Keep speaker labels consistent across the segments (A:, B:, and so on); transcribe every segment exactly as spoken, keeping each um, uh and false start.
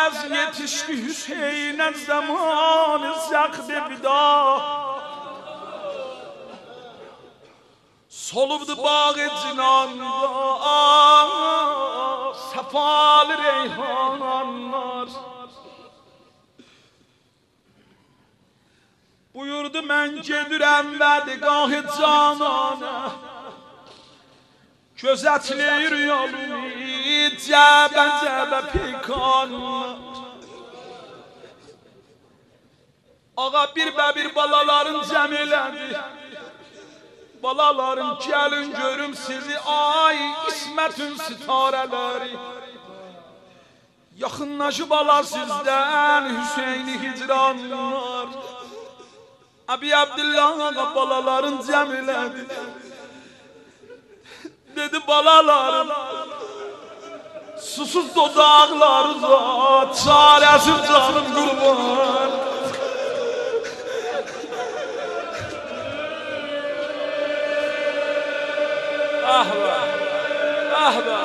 A: gerez yetişti Hüseyin'e zamanı zakde vida. Solubdu bağı cinanda sefalı reyhanlar. Buyurdu mən gedirəm vədigahı canana, gözətləyir yolu cəbə-cəbə pikanlar. Ağa bir bə bir balaların cəm elədi. Balalarım gəlin görüm sizi, ay İsmətün sitarələri. Yaxınlaşıb alar sizdən Hüseyni hicranlar. Abi Abdullah ağa balaların cəm elədi. Dedi balalarım, susuz dodaqlarıza çarəsiz canım qurban. Ah be, ah be.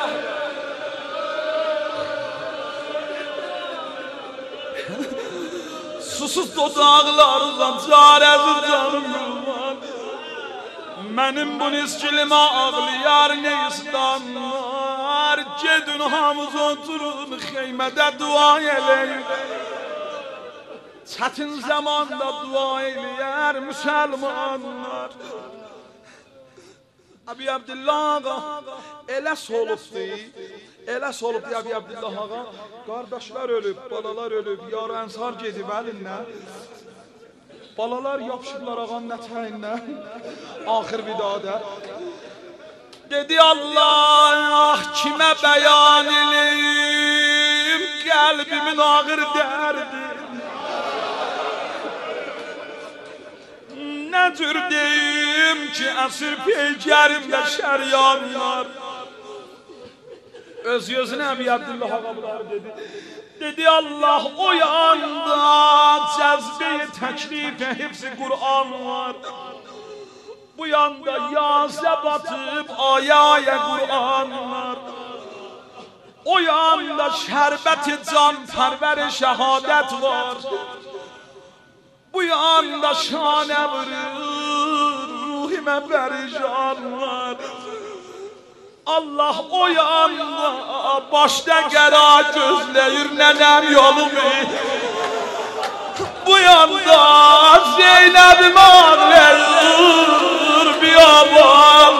A: Susuz dodaqlarıza çarəsiz canım qurban. Mənim bu niskilimə ağlayar neystanlar. Gedin hamız oturun xeymədə dua eləyin. Çətin zamanda dua eləyər müsəlmanlar. Abi Abdullah ağa elə solubdu, elə solubdu Abi Abdullah ağa. Qardaşlar ölüb, balalar ölüb, yar ənsar gedib əlindən. Balalar yapışıblar ağanın ətəyindən, axır vidada. Dedi Allah, kimə bəyan eləyim, qəlbimin ağır dərdi. Nə cür deyim ki, əsir peygərimdə şəryanlar. Öz gözünə Əbi Abdullah ağa bunları dedi. Dedi Allah o yanda cəzbe-i təklif-i hifz-i Kur'an var. Bu yanda yazə batıb aya-aya Kur'an var. O yanda şərbət-i can pərvər-i şəhadət var. Bu yanda şanə vurur ruhimə pərişan var. Allah o yanda başda qəra gözləyir nənəm yolumu. Bu yanda Zeynəbim ağlayır biyaban.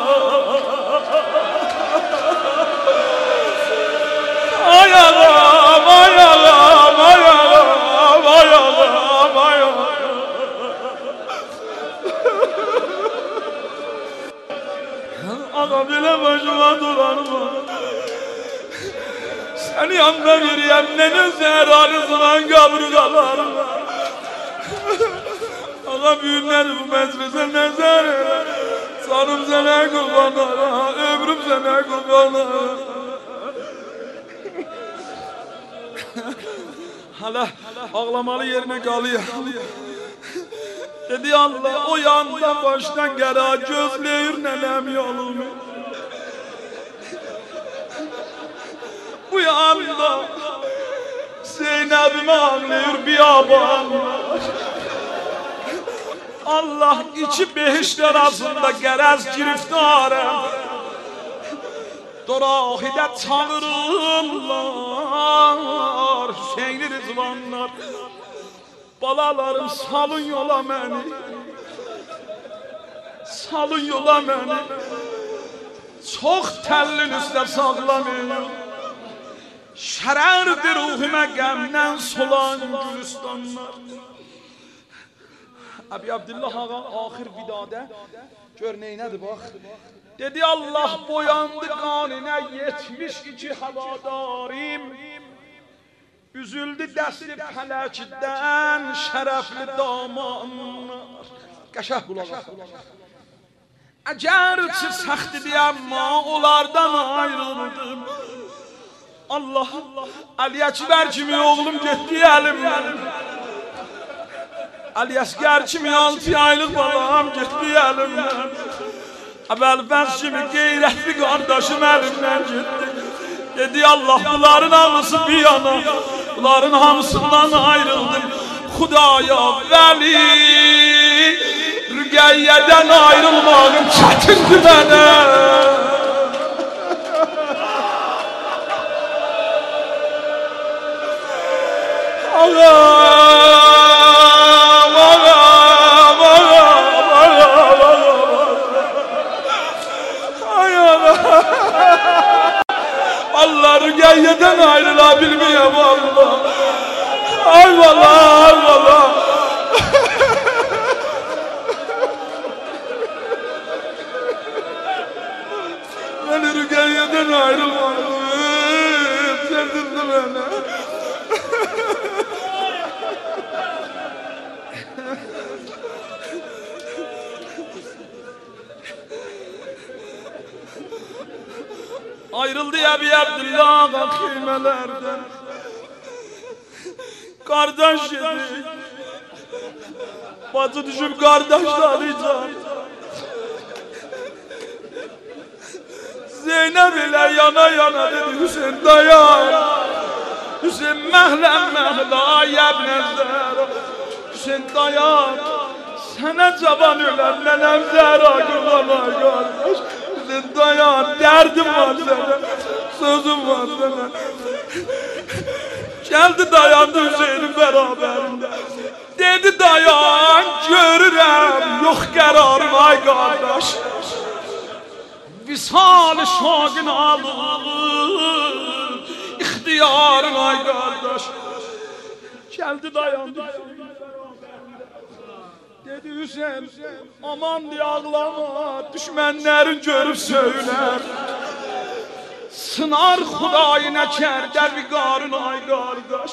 A: Ay ağam, ay ağam, ay ağam, ay ağam, ay ağam. Ağa belə başıma duranım. Səni yanına veriyəm, nənin zəhranısından qabır qalarım. Ağa büyünləri bu məclisə nəzər elə. Canım sənə qurbanlara, ömrüm sənə qurbanlara. Hala ağlamalı yerinə qalıyam. Dedi Allah o yanda başdan qəra gözləyir nənəm yolumu. Bu yanda Zeynəbim ağlayır biyaban. Allah iki behişt arasında qərəz giriftarəm. Dorahidə çağırırlar Hüseyni Rızvanlar. Balalarım salın yola məni, salın yola məni. Çox təllin üstə sağlamayın. Şərərdir ruhumə qəmdən solan gülüstanlar. Abi Abdullah ağa axir vidada gör neynədir bax. Dedi Allah boyandı qanına yetmiş iki havadarim. Üzüldü dəsti pələkdən şərəfli damanlar. Qəşəh qulaq as. Əgərçi səxtidir amma onlardan ayrıldım. Allah, Ali Əkbər kimi oğlum getdi əlimdən. Ali Əsgər kimi altı aylıq balam getdi əlimdən. Əvvəlfəz kimi qeyrətli qardaşım əlimdən getdi. Dedi Allah bunların ağlısı bir yana, Bunların hamısından ayrıldım. Xudaya vəli Rüqəyyədən ayrılmağım çətindir mənə. Ağam, ağam, ağam, ağam, ay ağam. Allah Rüqəyyədən ayrıla bilməyəm Allah. Ay valla, ay valla. Beni Rüqəyyədən ayrılmadım. Çetirdi beni. Ayrıldı Əbi Abdullah xeymələrdən. Kardeş yedi. Bacı düşüp kardeş arayacağım. Zeynep ile yana yana dedi Hüseyin dayan. Hüseyin məhləm məhlə ayəb nəzər. Hüseyin dayan. Sənə cavan öləm nənəm zəhra qurbanay qardaş. Hüseyin dayan. Dərdim var sənə. Sözüm var sənə. Geldi dayandı Hüseyin'in beraberinde. Dedi dayan görürəm yok kararım ay kardeş. Visal-ı şagın alır ihtiyarın ay kardeş. Geldi dayandı dedi Hüseyin aman diye ağlama düşmenlerin görüp söyler. Sınar Xudayı nəkər dərviqarın ay qardaş.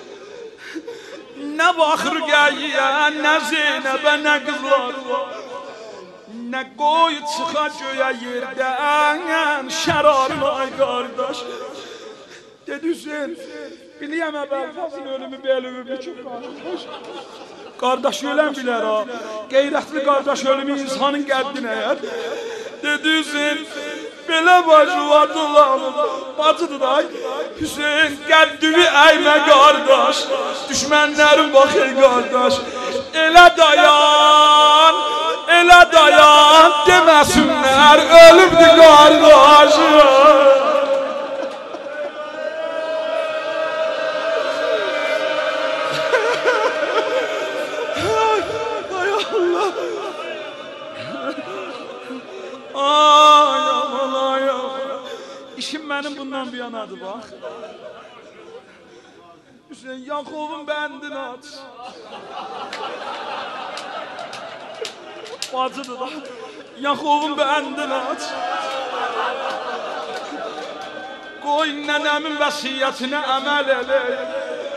A: Nə bax Rüqəyyə, nə Zeynəbə, nə qızlar var. Nə qoy çıxa göyə yerdən şərarın ay qardaş. Dedi Hüseyin, biliyəm Əbəlfazın ölümü belübü ki qardaş. Qardaş ölən bilər ha. Qeyrətli qardaş ölümü insanın qəddinə yer. Dedi Hüseyin, belə bacı vardı Allah'ım, bacıdır ay. Hüseyin qəddimi əymə qardaş, düşmənlərim baxır qardaş. Elə dayan, elə dayan, deməsinlər, ölümdür qardaş. Ay Allah. Ay aman ay aman. İşim benim bundan bir yanadır bak. Hüseyin Yakov'un bendini aç. Bacıdır da. Yakov'un bendini aç. Qoy nənəmin vəsiyyətinə əməl eləyim.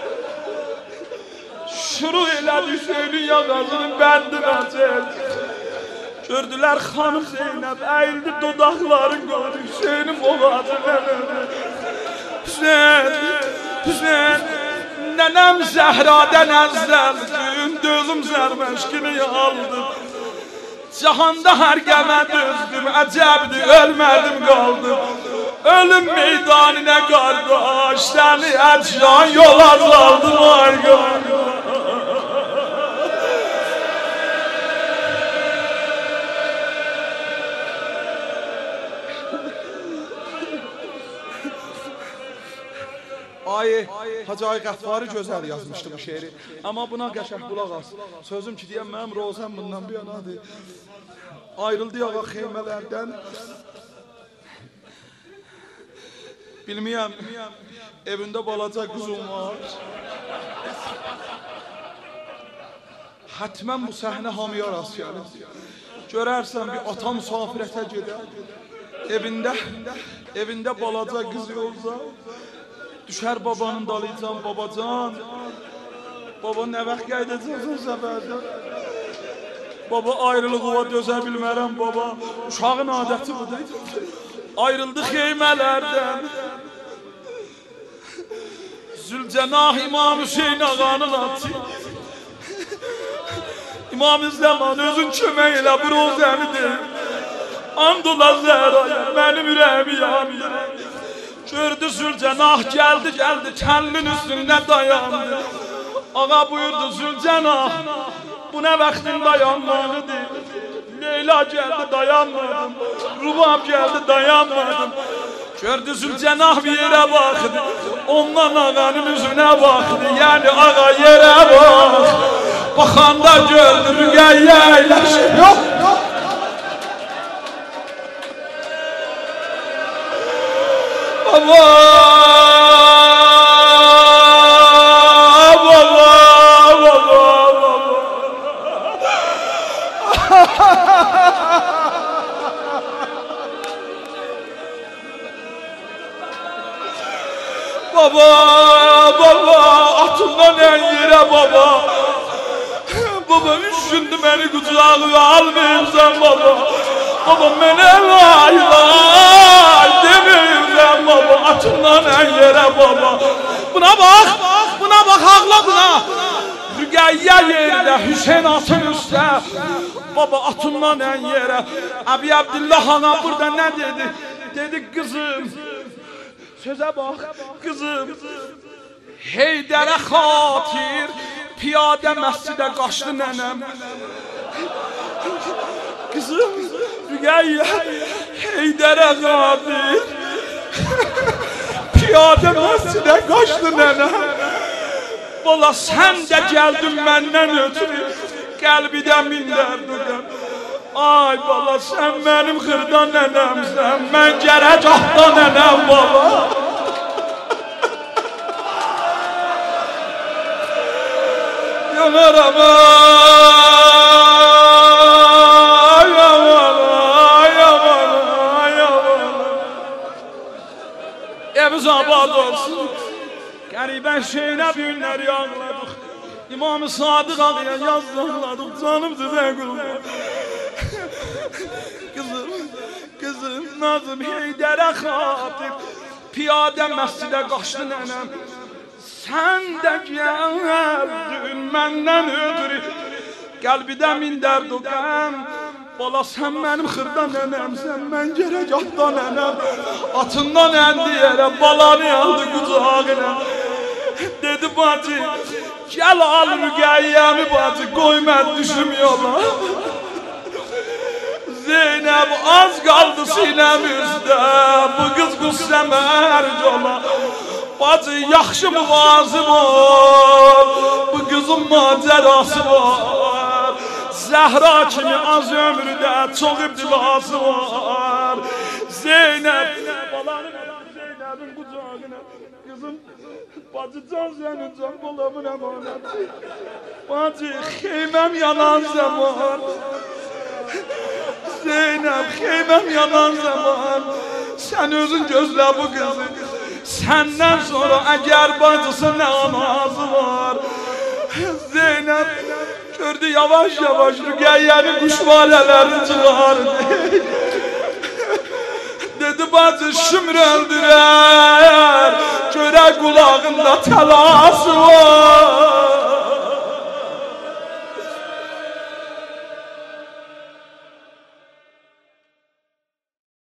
A: Şuru elədi Hüseynin yağazının bendini aç. Gördüler xanım Zeynep əyildi dodaqların qoydu Hüseynin boğazına. Hüseyin, Hüseyin, nənəm Zəhradən əzəl gün dözüm zərməşkini aldım. Cahanda hər qəmə dözdüm, əcəbdir, ölmədim qaldım. Ölüm meydanına qardaş, səni əcran yol azaldım ay qardaş. Ay, Hacı Ay Qəffari gözəl yazmışdı bu şeiri. Amma buna qəşəng qulaq as. Sözüm ki deyəm, mənim rozəm bundan bir yanadır. Ayrıldı yağa xeymələrdən. Bilməyəm, evində balaca qızım var. Hətmən bu səhnə hamıya rast gəlir. Görərsən bir ata müsafirətə gedər. Evində, evində balaca qız olsa. Düşər babanın dalıcan, babacan. Baba nə vaxt qaydacaqsın səfərdən? Baba ayrılığa dözə bilmərəm baba. Uşağın adəti budur. Ayrıldı xeymələrdən. Zülcənah İmam Hüseyin ağanın atı. İmam İzləman özün kömək elə bir o zəmidir. Andola Zəhraya mənim ürəyimi yandır. Gördü Zülcenah geldi geldi kəllin üstünde dayandı. Ağa buyurdu Zülcenah, bu ne vaktin dayanmağıdır. Leyla geldi dayanmadım, Rubab geldi dayanmadım. Gördü Zülcenah bir yere baktı, ondan ağanın yüzüne baktı. Yani ağa yere bak, bakanda gördü Rüqeyyə eyləşir. Yok yok. Baba Baba, baba, atımdan en yere baba. Baba üşündü beni kucağına almayırsan baba. Baba beni vay vay demeyirsen baba. Atımdan en yere baba. Buna bak, buna bak ağla buna. Rüqeyyə yerdə, Hüseyin atın üstə. Baba atımdan en yere. Abi Abdullah ana burada ne dedi? Dedi kızım. Söze bak kızım, Heydərə xatir piyade məscidə qaçdı nənəm. Kızım, Rüqeyyə, Heydərə xatir piyade məscidə qaçdı nənəm. Valla sən də gəldin məndən ötürü, qəlbidə mindərdin. Ay bala sen benim xırdan nənəmsən, mən gərəcahda nənəm baba. Yanaram ay aman ay aman ay aman. Evimiz abad olsun. Qəribən şeyinə günlər yağladıq. İmam-ı Sadıq ağıya yazdırladıq, canım sizə qullar. Kızım, kızım, nazım Heydərə xatir piyade məscidə qaçdı nənəm. Sən də gəldin məndən ötürü, qəlbidə mindərd o qəm. Bala sən mənim xırdan nənəmsən, mən gərəcahda nənəm. Atından əndi yerə, balanı aldı qucağına. Dedi bacı, gəl al Rüqeyyəmi bacı, qoy mən düşüm yola. Zeynep az kaldı sinem üstə, bu kız qüssəmə ərc ola. Bacı yaxşı müvazım ol, bu kızın macərası var. Zəhra kimi az ömrüdə çox ibtilası var. Zeynep, balanın Zeynep'in qucağına, kızım, bacı can sənin can bolamın əmanəti. Bacı xeyməm yanan zaman. Zeynep xeyməm yanan zaman sen özün gözlə bu kızı. Senden sonra əgər bacısı nə anası var. Zeynep gördü yavaş yavaş Rüqeyyənin quşvalələrini çıxardı. Dedi bacı şümr öldürər, görə qulağında təlası var.